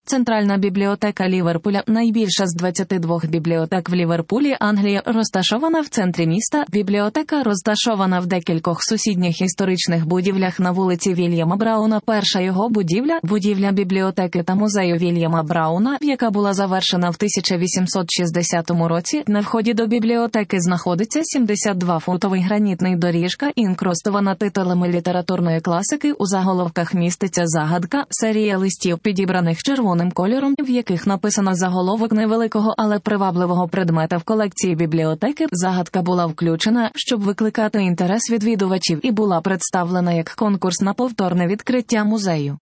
Центральна бібліотека Ліверпуля – найбільша з 22 бібліотек в Ліверпулі, Англія, розташована в центрі міста. Бібліотека розташована в декількох сусідніх історичних будівлях на вулиці Вільяма Брауна. Перша його будівля – будівля бібліотеки та музею Вільяма Брауна, яка була завершена в 1860 році. На вході до бібліотеки знаходиться 72-футовий гранітний доріжка, інкрустована титулами літературної класики. У заголовках міститься загадка, серія листів, підібраних червоним кольором, в яких написано заголовок невеликого, але привабливого предмета в колекції бібліотеки. Загадка була включена, щоб викликати інтерес відвідувачів, і була представлена як конкурс на повторне відкриття музею.